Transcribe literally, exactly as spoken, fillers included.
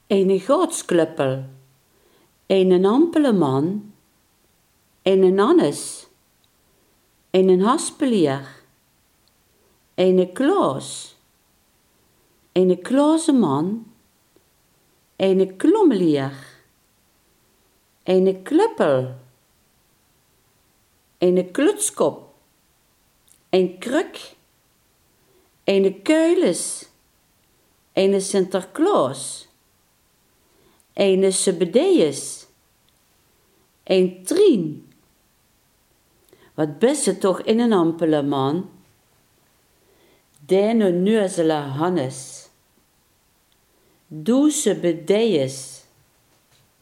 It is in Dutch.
Een goudskluppel, een ampele man, een Annes, een haspelier, een Klaus, een Klauseman, een klommelier, een kluppel, een klutskop, een kruk, een kuiles, een Sinterklaas, een Zebedeus, een Trien. Wat bist het toch in een ampele man? Dene neuzele Hannes, doe Zebedeus,